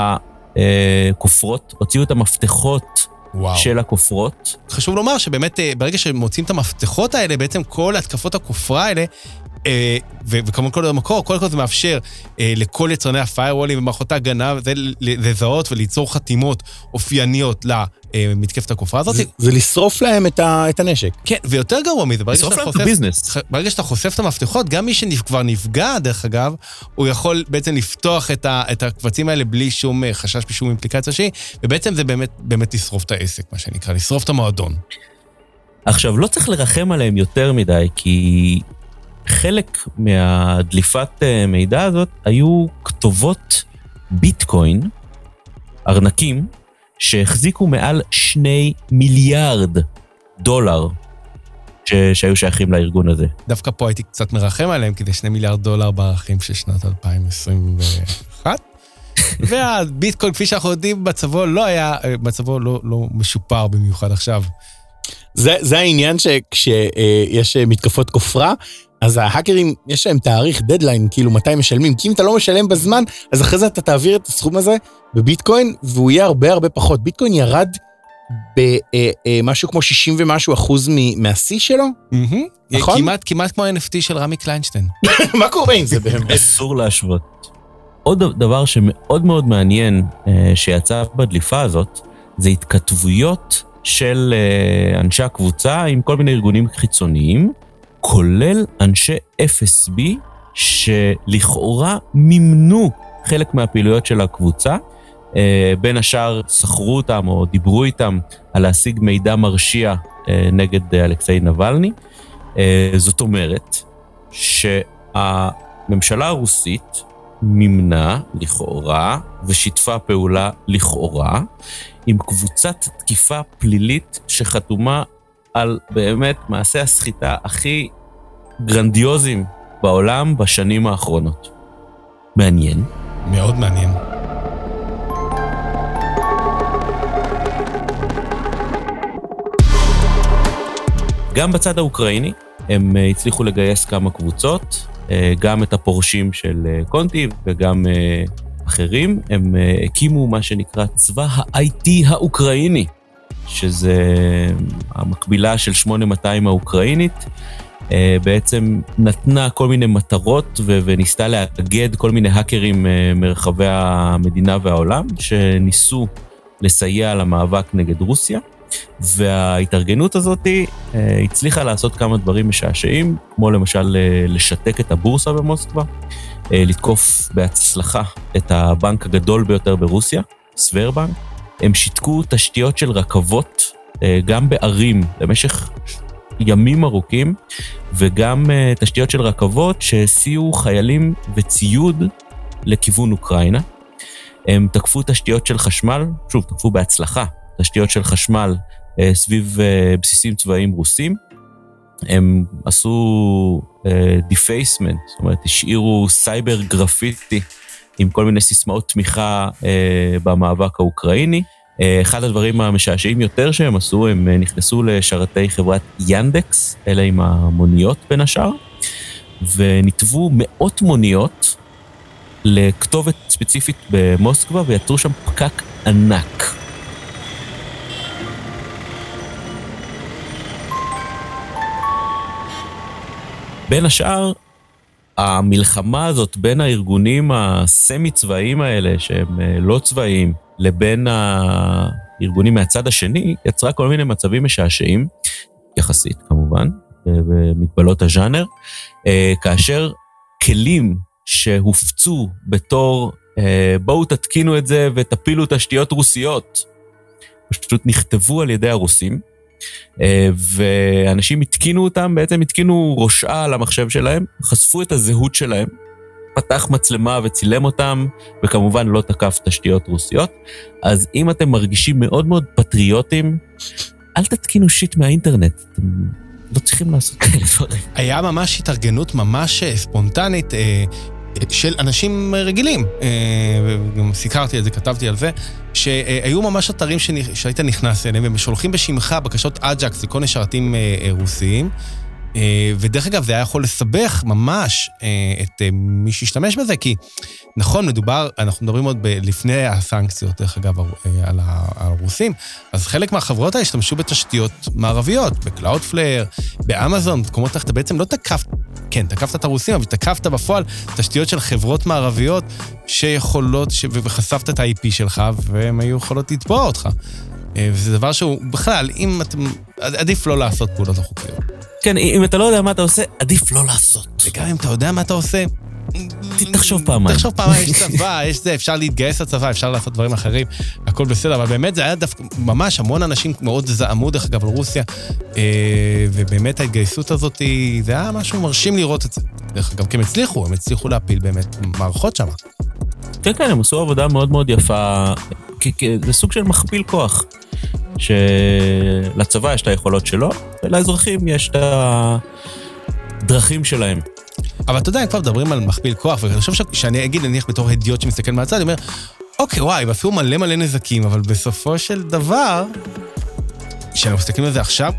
הכופרות, הוציאו את המפתחות של הכופרות. חשוב לומר שבאמת ברגע שמוצאים את המפתחות האלה, בעצם כל התקפות הכופרה האלה, וכמובן כל המקור, כל זה מאפשר לכל יצרני הפיירוולים ומערכות ההגנה, זה לזהות וליצור חתימות אופייניות למתקפת הכופרה הזאת. זה לשרוף להם את הנשק. כן, ויותר גרוע מזה, ברגע שאתה חושף את המפתחות, גם מי שכבר נפגע, דרך אגב, הוא יכול בעצם לפתוח את הקבצים האלה בלי שום חשש בשום אימפליקציה שהיא, ובעצם זה באמת לשרוף את העסק, מה שנקרא, לשרוף את המועדון. עכשיו, לא צריך לרחם עליהם יותר מדי, כי חלק מהדליפת מידע הזאת היו כתובות ביטקוין, ארנקים, שהחזיקו מעל 2 מיליארד דולר שהיו שייכים לארגון הזה. דווקא פה הייתי קצת מרחם עליהם, כדי 2 מיליארד דולר בערכים של שנת 2021. והביטקוין, כפי שאנחנו יודעים, מצבו לא משופר במיוחד עכשיו. זה העניין שכשיש מתקפות כופרה, אז ההאקרים, יש להם תאריך, דדליין, כאילו מתי משלמים, כי אם אתה לא משלם בזמן, אז אחרי זה אתה תעביר את הסכום הזה בביטקוין, והוא יהיה הרבה פחות. ביטקוין ירד במשהו כמו 60 ומשהו אחוז מהשיא שלו, נכון? כמעט כמו NFT של רמי קליינשטיין. מה קורה עם זה באמת? אסור להשוות. עוד דבר שמאוד מאוד מעניין שיצא בדליפה הזאת, זה התכתבויות של אנשי הקבוצה עם כל מיני ארגונים חיצוניים, כולל אנשי FSB שלכאורה מימנו חלק מהפעילויות של הקבוצה, בין השאר שכרו אותם או דיברו איתם על להשיג מידע מרשיע נגד אלכסיי נבלני. זאת אומרת שהממשלה הרוסית מימנה לכאורה ושיתפה פעולה לכאורה עם קבוצת תקיפה פלילית שחתומה על באמת מעשה הסחיטה הכי גרנדיוזיים בעולם בשנים האחרונות. מעניין. מאוד מעניין. גם בצד האוקראיני הם הצליחו לגייס כמה קבוצות, גם את הפורשים של קונטי וגם אחרים. הם הקימו מה שנקרא צבא ה-IT האוקראיני, שזה המקבילה של 8200 האוקראינית, בעצם נתנה כל מיני מטרות וניסתה לאגד כל מיני האקרים מרחבי המדינה והעולם, שניסו לסייע למאבק נגד רוסיה, וההתארגנות הזאת הצליחה לעשות כמה דברים משעשעים, כמו למשל לשתק את הבורסה במוסקבה, לתקוף בהצלחה את הבנק הגדול ביותר ברוסיה, סוורבנק. הם שיתקו תשתיות של רכבות, גם בערים, למשך ימים ארוכים, וגם תשתיות של רכבות שהסיעו חיילים וציוד לכיוון אוקראינה. הם תקפו תשתיות של חשמל, שוב, תקפו בהצלחה, תשתיות של חשמל סביב בסיסים צבאיים רוסים. הם עשו דיפייסמנט, זאת אומרת, השאירו סייבר גרפיטי עם כל מיני סיסמאות תמיכה במאבק האוקראיני. אחד הדברים המשעשעים יותר שהם עשו, הם נכנסו לשרתי חברת ינדקס, אלה עם המוניות בין השאר, ונתבו מאות מוניות לכתובת ספציפית במוסקבה, ויצרו שם פקק ענק. בין השאר, המלחמה הזאת בין הארגונים הסמי צבאיים האלה, שהם לא צבאיים, לבין הארגונים מהצד השני, יצרה כל מיני מצבים משעשעים, יחסית כמובן, במגבלות הז'אנר, כאשר כלים שהופצו בתור, בואו תתקינו את זה ותפילו תשתיות רוסיות, פשוט נכתבו על ידי הרוסים, ואנשים התקינו אותם, בעצם התקינו ראשה על המחשב שלהם, חשפו את הזהות שלהם, פתח מצלמה וצילם אותם, וכמובן לא תקף תשתיות רוסיות. אז אם אתם מרגישים מאוד מאוד פטריוטים, אל תתקינו שיט מהאינטרנט, אתם לא צריכים לעשות כאלה דברים. היה ממש התארגנות ממש ספונטנית של אנשים רגילים, גם סיקרתי על זה, כתבתי על זה, שהיו ממש אתרים שהיית נכנס אליהם, והם שולחים בשמך בקשות אג'קס לכל משרתים רוסיים, ודרך אגב זה היה יכול לסבך ממש את מי שהשתמש בזה, כי נכון, אנחנו מדברים עוד לפני הסנקציות, דרך אגב, על הרוסים, אז חלק מהחברות האלה השתמשו בתשתיות מערביות, בקלאודפלייר, באמזון, תקומות לך, אתה בעצם לא תקפת, כן, תקפת את הרוסים, אבל תקפת בפועל תשתיות של חברות מערביות שיכולות, וחשפת את ה-IP שלך, והם היו יכולות לתבוע אותך. וזה דבר שהוא, בכלל, אם אתם, עדיף לא לעשות פעולות החוקיות. כן, אם אתה לא יודע מה אתה עושה, עדיף לא לעשות. וגם אם אתה יודע מה אתה עושה, תחשוב פעמיים. תחשוב פעמיים, יש צבא, יש זה, אפשר להתגייס לצבא, אפשר לעשות דברים אחרים, הכל בסדר, אבל באמת זה היה דווקא, ממש המון אנשים מאוד זעמו, דרך אגב, על רוסיה, ובאמת ההתגייסות הזאת, זה היה משהו מרשים לראות את זה. דרך אגב, כי הם הצליחו להפיל באמת מערכות שם. כן, כן, הם עשו עבודה מאוד מאוד יפה, זה סוג של מכפיל כוח, שלצבא יש את היכולות שלו, ולאזרחים יש את הדרכים שלהם. אבל אתה יודע, הם כבר מדברים על מכפיל כוח, ואני חושב שאני אגיד, נניח בתור הדיוט שמסתכל מהצד, אני אומר, אוקיי, וואי, ואפילו מלא נזקים, אבל בסופו של דבר, כשאנחנו מסתכלים על זה עכשיו,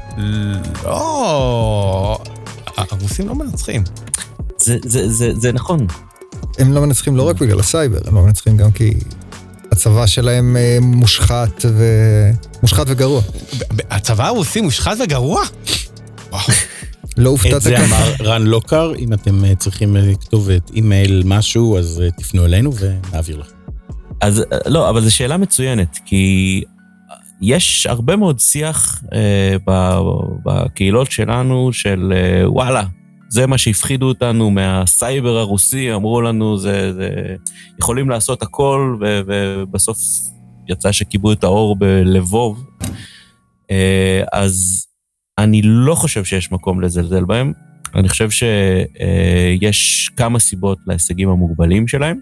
לא, הרוסים לא מנצחים. זה נכון. הם לא מנצחים לא רק בגלל הסייבר, הם לא מנצחים גם כי הצבא שלהם מושחת וגרוע. הצבא הרוסי מושחת וגרוע? לא הופתעת את זה אמר רן לוקר, אם אתם צריכים לכתוב את אימייל משהו, אז תפנו אלינו ונעביר לך. אז לא, אבל זו שאלה מצוינת, כי יש הרבה מאוד שיח בקהילות שלנו של וואלה, זה מה שהפחידו אותנו מהסייבר הרוסי, אמרו לנו, יכולים לעשות הכל, ובסוף יצא שקיבלו את האור בלבוב. אז אני לא חושב שיש מקום לזלזל בהם, אני חושב שיש כמה סיבות להישגים המוגבלים שלהם,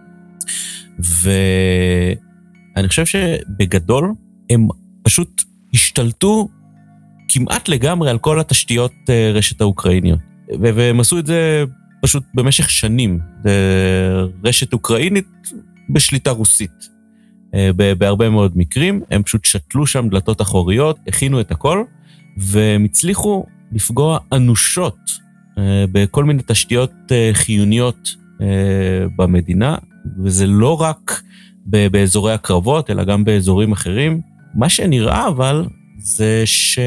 ואני חושב שבגדול הם פשוט השתלטו כמעט לגמרי על כל התשתיות רשת האוקראיניות. והם עשו את זה פשוט במשך שנים, רשת אוקראינית בשליטה רוסית. בהרבה מאוד מקרים, הם פשוט שתלו שם דלתות אחוריות, הכינו את הכל, והם הצליחו לפגוע אנושות בכל מיני תשתיות חיוניות במדינה, וזה לא רק באזורי הקרבות, אלא גם באזורים אחרים. מה שנראה אבל, זה שלא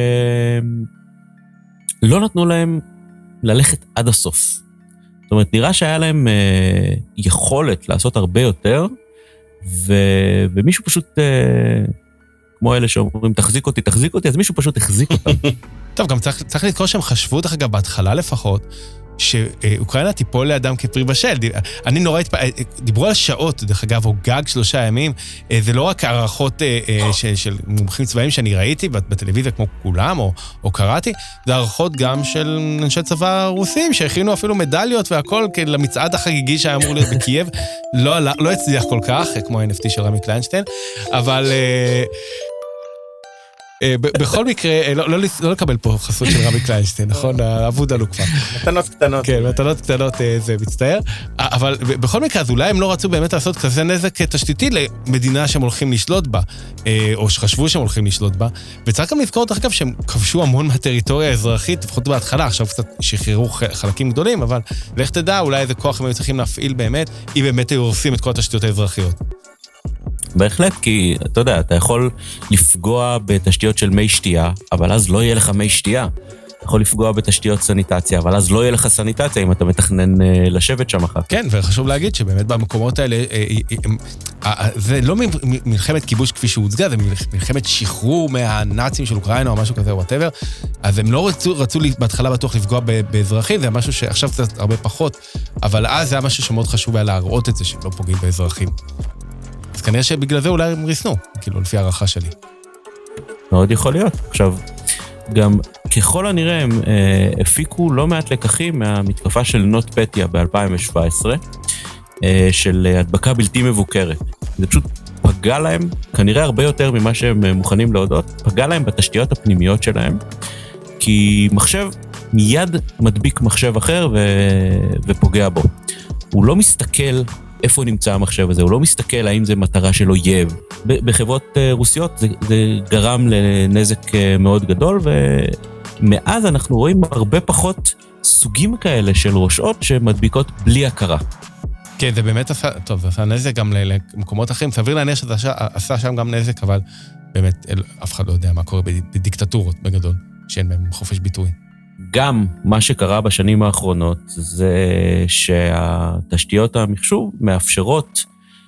נתנו להם ללכת עד הסוף. זאת אומרת, נראה שהיה להם יכולת לעשות הרבה יותר, ומישהו פשוט, כמו אלה שאומרים, תחזיק אותי, אז מישהו פשוט החזיק אותם. טוב, גם צריך לזכור שהם חשבו, דרך אגב, בהתחלה לפחות, שאוקראינה תיפול לאדם כפרי בשל. אני נורא דיברו על שעות, דרך אגב, או גג 3 ימים, זה לא רק הערכות של מומחים צבאיים שאני ראיתי בטלוויזיה כמו כולם, או קראתי, זה הערכות גם של אנשי צבא רוסים, שהכינו אפילו מדליות והכל, למצעד החגיגי שהיה אמור להיות בקייב, לא הצליח כל כך, כמו ה-NFT של רמי קליינשטיין, אבל בכל מקרה, לא לקבל פה חסות של רמי קליינשטיין, נכון? עבוד עלו כבר. מתנות קטנות. כן, מתנות קטנות זה מצטער. אבל בכל מקרה, אז אולי הם לא רצו באמת לעשות כזה נזק תשתיתי למדינה שהם הולכים לשלוט בה, או שחשבו שהם הולכים לשלוט בה. וצריך גם לזכור, דרך אגב, שהם כבשו המון מהטריטוריה האזרחית, לפחות בהתחלה, עכשיו קצת שחררו חלקים גדולים, אבל לך תדע, אולי איזה כוח הם היו צריכים להפעיל באמת, אם באמת היו הורסים את כל התשתיות האזרחיות. בהחלט, כי אתה יודע, אתה יכול לפגוע בתשתיות של מי שתייה, אבל אז לא יהיה לך מי שתייה. יכול לפגוע בתשתיות סניטציה, אבל אז לא יהיה לך סניטציה אם אתה מתכנן לשבת שם אחר. כן, וחשוב להגיד שבאמת במקומות האלה, זה לא מלחמת כיבוש כפי שהוצגה, זה מלחמת שחרור מהנאצים של אוקראינה או משהו כזה, whatever. אז הם לא רצו בהתחלה בטוח לפגוע באזרחים, זה משהו שעכשיו קצת הרבה פחות, אבל אז זה היה משהו שמאוד חשוב היה להראות את זה, שהם לא פוגעים באזרחים. אז כנראה שבגלל זה אולי הם ריסנו, כאילו, לפי הערכה שלי. מאוד יכול להיות. עכשיו, גם ככל הנראה הם הפיקו לא מעט לקחים מהמתקפה של נוטפטיה ב-2017, של הדבקה בלתי מבוקרת. זה פשוט פגע להם, כנראה הרבה יותר ממה שהם מוכנים להודות, פגע להם בתשתיות הפנימיות שלהם, כי מחשב מיד מדביק מחשב אחר ופוגע בו. הוא לא מסתכל איפה נמצא המחשב הזה, הוא לא מסתכל האם זה מטרה של אויב. בחברות רוסיות זה גרם לנזק מאוד גדול, ומאז אנחנו רואים הרבה פחות סוגים כאלה של ראשות שמדביקות בלי הכרה. כן, זה באמת עשה, טוב, זה עשה נזק גם למקומות אחרים, סביר להניח שזה עשה שם גם נזק, אבל באמת אף אחד לא יודע מה קורה בדיקטטורות בגדול, שאין בהם חופש ביטוי. גם מה שקרה בשנים האחרונות זה שהתשתיות המחשוב מאפשרות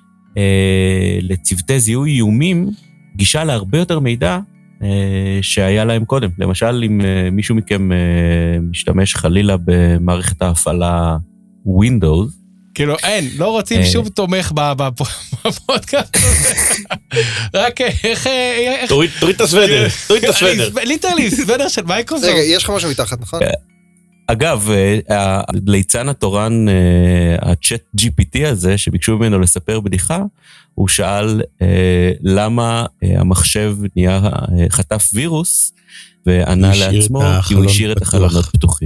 לצוותי זיהוי איומים גישה להרבה יותר מידע שהיה להם קודם. למשל, אם מישהו מכם משתמש חלילה במערכת ההפעלה Windows, כאילו אין, לא רוצים שום תומך בפודקאסט הזה. רק איך... תוריד את הסוודר, תוריד את הסוודר. ליטרלי, סוודר של מייקרוסופט. רגע, יש לך משהו מתחת, נכון? אגב, ליצן התורן, הצ'אט GPT הזה, שביקשו ממנו לספר בדיחה, הוא שאל למה המחשב נהיה חטף וירוס, וענה לעצמו, כי הוא השאיר את החלונות פתוחים.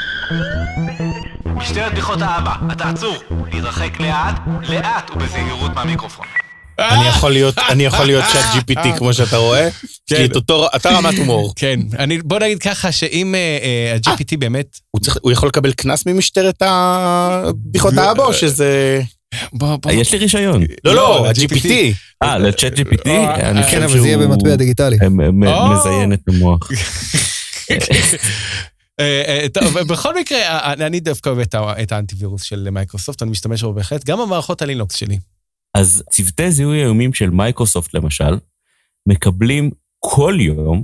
משטרת בדיחות האבא, אתה עצור, להתרחק לאט ובזהירות מהמיקרופון. אני יכול להיות צ'אט GPT כמו שאתה רואה, אתה רמת הומור. כן, בוא נגיד ככה שאם ה-GPT באמת... הוא יכול לקבל כנס ממשטרת הבדיחות האבא או שזה... יש לי רישיון. לא, ה-GPT. לצ'אט GPT? כן, אבל זה יהיה במטבע דיגיטלי. מזיין את המוח. בכל מקרה, אני דווקא אוהב את האנטיווירוס של מייקרוסופט, אני משתמש בו בהחלט, גם המערכות הלינוקס שלי. אז צוותי זיהוי איומים של מייקרוסופט למשל, מקבלים כל יום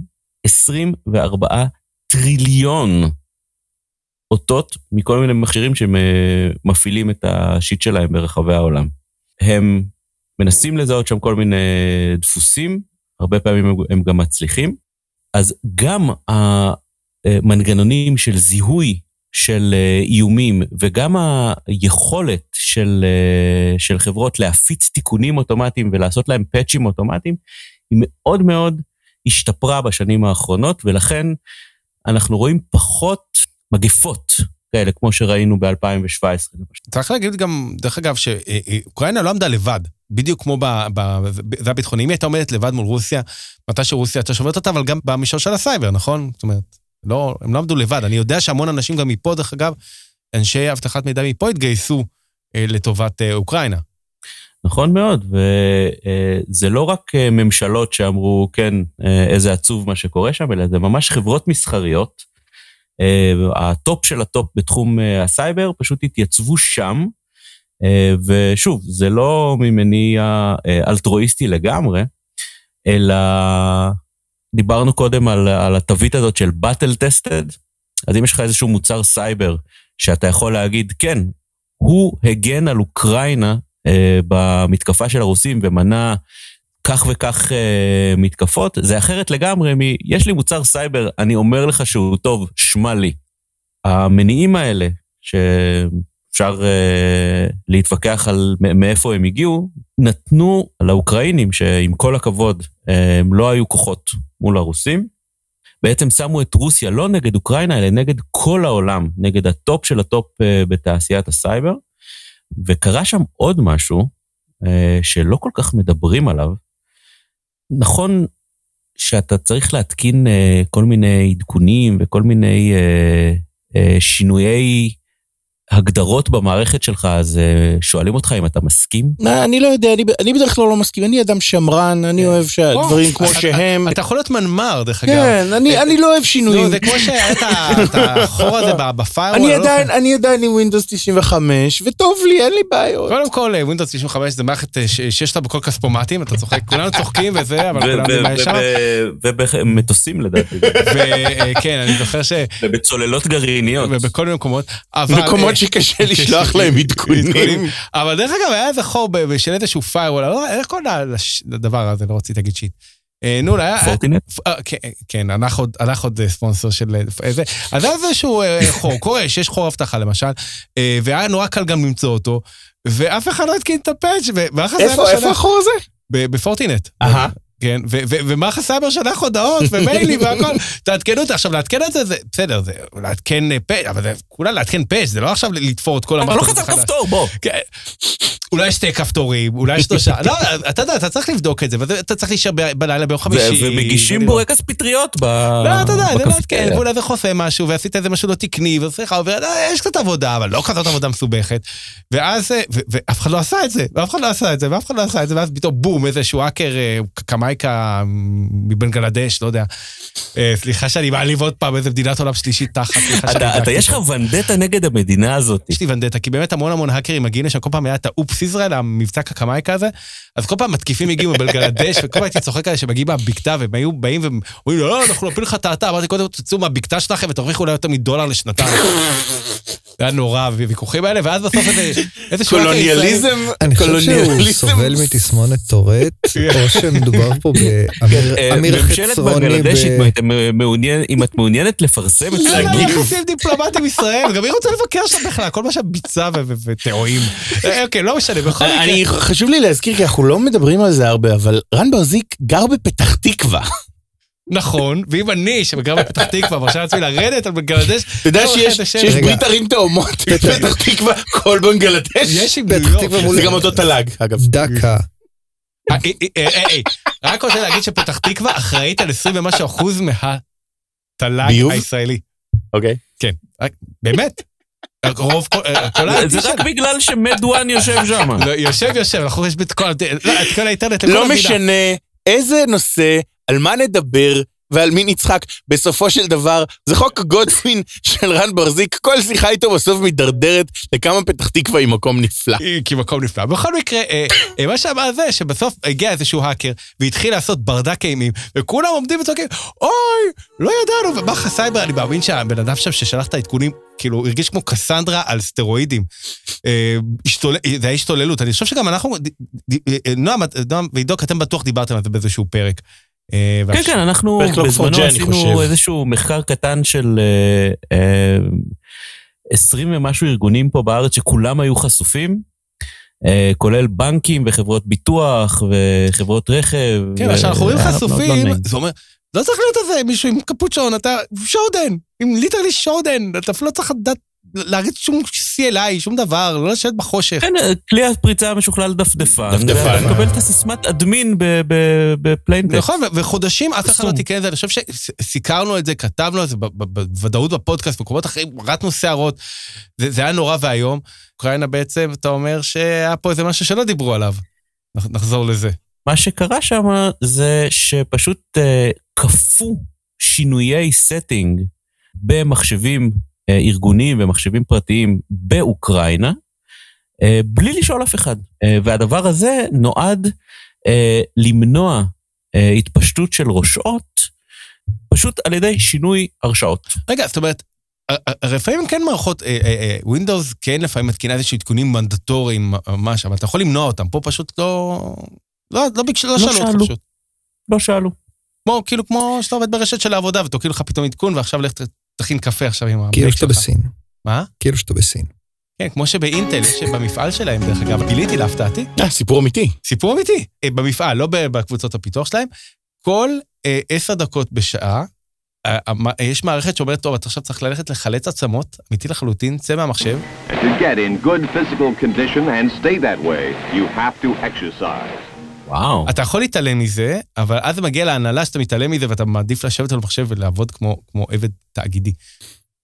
24 טריליון אותות מכל מיני מכשירים שמפעילים את השיט שלהם ברחבי העולם. הם מנסים לזהות שם כל מיני דפוסים, הרבה פעמים הם גם מצליחים, אז גם המנגנונים של זיהוי של איומים, וגם היכולת של חברות להפיץ תיקונים אוטומטיים ולעשות להם פאצ'ים אוטומטיים, היא מאוד מאוד השתפרה בשנים האחרונות, ולכן אנחנו רואים פחות מגפות כאלה, כמו שראינו ב-2017. צריך להגיד גם, דרך אגב, שאוקראינה לא עמדה לבד, בדיוק כמו זה הביטחוני, אם היא הייתה עומדת לבד מול רוסיה, מתי שרוסיה הייתה שוברת אותה, אבל גם במישור של הסייבר, נכון? זאת אומרת, לא, הם לא עמדו לבד. אני יודע שהמון אנשים גם מפה, דרך אגב, אנשי הבטחת מידע מפה התגייסו לטובת אוקראינה. נכון מאוד, וזה לא רק ממשלות שאמרו, כן, איזה עצוב מה שקורה שם, אלא זה ממש חברות מסחריות, הטופ של הטופ בתחום הסייבר, פשוט התייצבו שם, ושוב, זה לא ממניע אלטרואיסטי לגמרי, אלא דיברנו קודם על התווית הזאת של Battle Tested, אז אם יש לך איזשהו מוצר סייבר, שאתה יכול להגיד, כן, הוא הגן על אוקראינה במתקפה של הרוסים, ומנע כך וכך מתקפות, זה אחרת לגמרי יש לי מוצר סייבר, אני אומר לך שהוא טוב, שמע לי. המניעים האלה, שאפשר להתווכח על מאיפה הם הגיעו, נתנו לאוקראינים, שעם כל הכבוד, הם לא היו כוחות מול הרוסים, בעצם שמו את רוסיה לא נגד אוקראינה, אלא נגד כל העולם, נגד הטופ של הטופ בתעשיית הסייבר, וקרה שם עוד משהו, שלא כל כך מדברים עליו, נכון שאתה צריך להתקין כל מיני עדכונים וכל מיני שינויי הגדרות במערכת שלך, אז שואלים אותך אם אתה מסכים? אני לא יודע, אני בדרך כלל לא מסכים, אני אדם שמרן, אני אוהב שהדברים כמו שהם. אתה יכול להיות מנמר, דרך אגב. כן, אני לא אוהב שינויים. זה כמו שהיה את החור הזה בפיירוול. אני עדיין עם ווינדוס 95, וטוב לי, אין לי בעיות. קודם כל, ווינדוס 95 זה מערכת שיש לה בכל כספומטים, אתה צוחק, כולנו צוחקים וזה, אבל כולנו נמאי שם. ובמטוסים לדעתי. כן, אני זוכר ש... ובצוללות גרעיניות. ובכל מיני מקומות. מקומות שקשה לשלוח להם עדכונים. אבל דרך אגב, היה איזה חור בשל איזשהו פיירוול, איך כל הדבר הזה, לא רציתי להגיד שיט. נו, פורטינט? כן, הלך עוד ספונסר של איזה, אז היה איזשהו חור, קורה שיש חור הבטחה למשל, והיה נורא קל גם למצוא אותו, ואף אחד לא התקין את הפאץ' איפה החור הזה? בפורטינט. כן, ומערך הסייבר שלח הודעות ומיילים והכל, תעדכנו את זה, עכשיו לעדכן את זה, בסדר, זה לעדכן פאץ', אבל זה כולה לעדכן פאץ', זה לא עכשיו לתפור את כל אבל לא חצר כפתור, בוא. אולי שתי כפתורים, אולי שלושה, לא, אתה יודע, אתה צריך לבדוק את זה, ואתה צריך להישאר בלילה ביום חמישי. ומגישים בורקס פטריות בקפטריה. לא, אתה יודע, זה לעדכן, ואולי זה חוסה משהו, ועשית איזה משהו לא תקני, יש קצת עבודה, אבל לא כזאת עבודה מסובכת. ואז, ואף אחד לא עשה את זה, ואז פתאום בום, איזשהו האקר, קמייקה מבנגלדש, לא יודע. סליחה שאני מעליב עוד פעם איזה מדינת עולם שלישית תחת. אתה יש לך ונדטה נגד המדינה הזאת. יש לי ונדטה, כי באמת המון האקרים מגיעים לשם, כל פעם היה את האופס ישראל, המבצע קקמייקה הזה, אז כל פעם מתקיפים הגיעו מבנגלדש, וכל פעם הייתי צוחק עליהם שמגיעים מהבקתה, והם היו באים ואומרים, לא, אנחנו נפיל לך תעתה, אמרתי, קודם תצאו מהבקתה שלכם, ותרוויחו אולי יותר $1 לשנתיים. זה היה נורא, ויכוחים האלה, ואז בסוף איזשהו... קולוניאליזם. אני חושב שהוא סובל מתסמונת טורט, או שמדובר פה באמיר חצרוני. אם את מעוניינת לפרסם את זה. לא, יחסים דיפלומטיים ישראל, גם היא רוצה לבקר שם בכלל, כל מה שביצה ותאועים. אוקיי, לא משנה, בכל מקרה. חשוב לי להזכיר, כי אנחנו לא מדברים על זה הרבה, אבל רן ברזיק גר בפתח תקווה. נכון, ואם אני שגר בפתח תקווה, מרשה לעצמי לרדת על בנגלדש, אתה יודע שיש ברית ערים תאומות בפתח תקווה, כל בנגלדש. יש עם ניו יורק. זה גם אותו תל"ג, אגב. דקה. רק רוצה להגיד שפתח תקווה אחראית על 20% ומשהו מהתל"ג הישראלי. אוקיי. כן, באמת. רוב כל זה רק בגלל שמדואן יושב שם. יושב, אנחנו יש את כל האינטרנט. לא משנה איזה נושא, על מה נדבר ועל מי נצחק. בסופו של דבר, זה חוק גודסווין של רן ברזיק, כל שיחה איתו בסוף מדרדרת לכמה פתח תקווה היא מקום נפלא. כי מקום נפלא. בכל מקרה, מה שאמר זה, שבסוף הגיע איזשהו האקר, והתחיל לעשות ברדק אימים, וכולם עומדים וצועקים, אוי, לא ידענו, ומה הסייבר, אני מאמין שהבן אדם שם ששלח את העדכונים, כאילו, הרגיש כמו קסנדרה על סטרואידים. זה היה השתוללות. אני חושב שגם אנחנו, נועם ועידוק, אתם בטוח דיברתם על זה באיזשהו פרק. כן, אנחנו בזמנו עשינו איזשהו מחקר קטן של 20 ומשהו ארגונים פה בארץ שכולם היו חשופים, כולל בנקים וחברות ביטוח וחברות רכב. כן, עכשיו אנחנו רואים חשופים, זה אומר, לא צריך להיות איזה מישהו עם קפוצ'ון, אתה שורדן, עם ליטרלי שורדן, אתה לא צריך לדעת להריץ שום CLI, שום דבר, לא לשבת בחושך. כן, כלי הפריצה משוכלל דפדפן. לקבל את הסיסמת אדמין בפליינטקסט. נכון, וחודשים אף אחד לא תיקן את זה, אני חושב שסיקרנו את זה, כתבנו את זה בוודאות בפודקאסט, במקומות אחרים, רטנו שערות, זה היה נורא והיום. אוקראינה בעצם, אתה אומר שהיה פה איזה משהו שלא דיברו עליו. נחזור לזה. מה שקרה שם זה שפשוט כפו שינויי setting במחשבים ארגונים ומחשבים פרטיים באוקראינה, בלי לשאול אף אחד. והדבר הזה נועד למנוע התפשטות של ראשות, פשוט על ידי שינוי הרשאות. רגע, זאת אומרת, לפעמים כן מערכות, ווינדוס כן לפעמים מתקינה איזושהי עדכונים מנדטוריים ממש, אבל אתה יכול למנוע אותם, פה פשוט לא שאלו אותך פשוט. לא שאלו. כאילו כמו שאתה עובד ברשת של העבודה, ותוקעים לך פתאום עדכון, ועכשיו לך תכין קפה עכשיו עם כאילו שאתה בסין. מה? כאילו שאתה בסין. כן, כמו שבאינטל, שבמפעל שלהם, דרך אגב, גיליתי להפתעתי. סיפור אמיתי. סיפור אמיתי. במפעל, לא בקבוצות הפיתוח שלהם. כל 10 דקות בשעה, יש מערכת שאומרת, טוב, אתה עכשיו צריך ללכת לחלץ עצמות, אמיתי לחלוטין, צא מהמחשב. To get in good physical condition and stay that way, you have to exercise. וואו. אתה יכול להתעלם מזה, אבל אז זה מגיע להנהלה שאתה מתעלם מזה, ואתה מעדיף לשבת על המחשב ולעבוד כמו עבד תאגידי.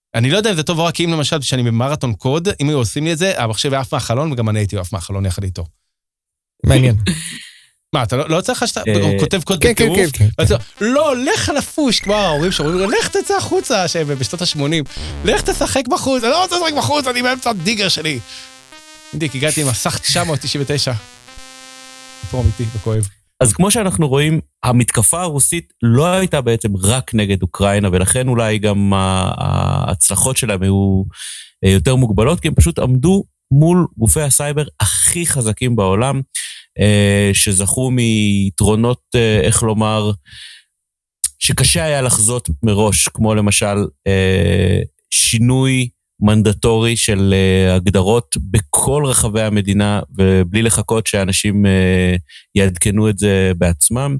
אני לא יודע אם זה טוב או רק אם למשל, שאני במרתון קוד, אם היו עושים לי את זה, המחשב היה עף מהחלון, וגם אני הייתי עף מהחלון יחד איתו. מעניין. מה, אתה לא צריך שאתה כותב קוד כן, בטירוף? כן, כן. לא, לך לפוש, כמו ההורים שאומרים, לך תצא החוצה, בשנות ה-80, לך תשחק בחוץ, אני לא רוצה לשחק בחוץ, אני באמצע הדיגר שלי. בדיוק, הגעתי עם מסך 999. סיפור אמיתי וכואב. אז כמו שאנחנו רואים, המתקפה הרוסית לא הייתה בעצם רק נגד אוקראינה, ולכן אולי גם ההצלחות שלהם היו יותר מוגבלות, כי הם פשוט עמדו מול גופי הסייבר הכי חזקים בעולם, שזכו מיתרונות, איך לומר, שקשה היה לחזות מראש, כמו למשל שינוי מנדטורי של הגדרות בכל רחבי המדינה, ובלי לחכות שאנשים יעדכנו את זה בעצמם.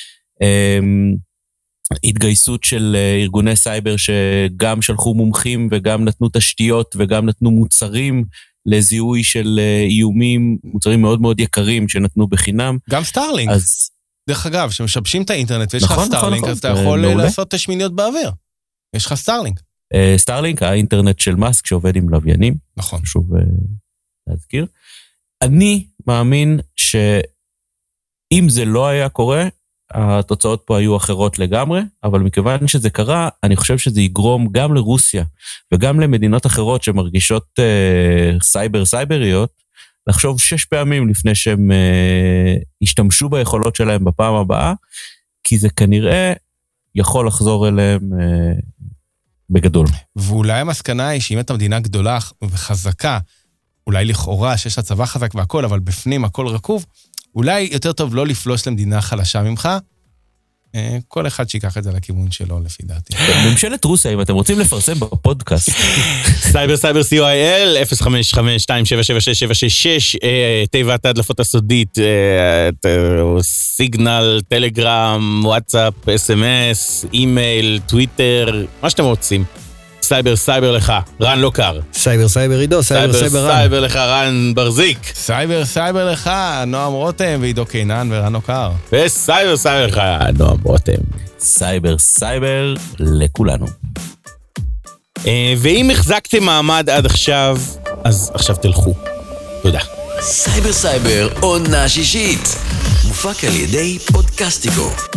התגייסות של ארגוני סייבר שגם שלחו מומחים וגם נתנו תשתיות וגם נתנו מוצרים לזיהוי של איומים, מוצרים מאוד מאוד יקרים שנתנו בחינם. גם סטארלינק. אז... דרך אגב, שמשבשים את האינטרנט ויש לך נכון, סטארלינק, נכון, אז אתה יכול לעשות שמיניות באוויר. יש לך סטארלינק. סטארלינק, האינטרנט של מאסק שעובד עם לוויינים. נכון. חשוב להזכיר. אני מאמין שאם זה לא היה קורה, התוצאות פה היו אחרות לגמרי, אבל מכיוון שזה קרה, אני חושב שזה יגרום גם לרוסיה, וגם למדינות אחרות שמרגישות סייבריות, לחשוב 6 פעמים לפני שהם ישתמשו ביכולות שלהם בפעם הבאה, כי זה כנראה יכול לחזור אליהם בגדול. ואולי המסקנה היא שאם את המדינה גדולה וחזקה, אולי לכאורה שיש לה צבא חזק והכל, אבל בפנים הכל רקוב, אולי יותר טוב לא לפלוש למדינה חלשה ממך, כל אחד שיקח את זה לכיוון שלו, לפי דעתי. ממשלת רוסיה, אם אתם רוצים לפרסם בפודקאסט. סייבר COIL, 052776766, תיבת ההדלפות הסודית, סיגנל, טלגרם, וואטסאפ, SMS, אימייל, טוויטר, מה שאתם רוצים. סייבר לך, רן לא קר. סייבר עידו, סייבר רן. סייבר לך, רן ברזיק. סייבר לך, נועם רותם ועידו קינן ורן אוקר. וסייבר לך, נועם רותם. סייבר לכולנו. ואם החזקתם מעמד עד עכשיו, אז עכשיו תלכו. תודה. סייבר עונה שישית, מופק על ידי פודקאסטיקו.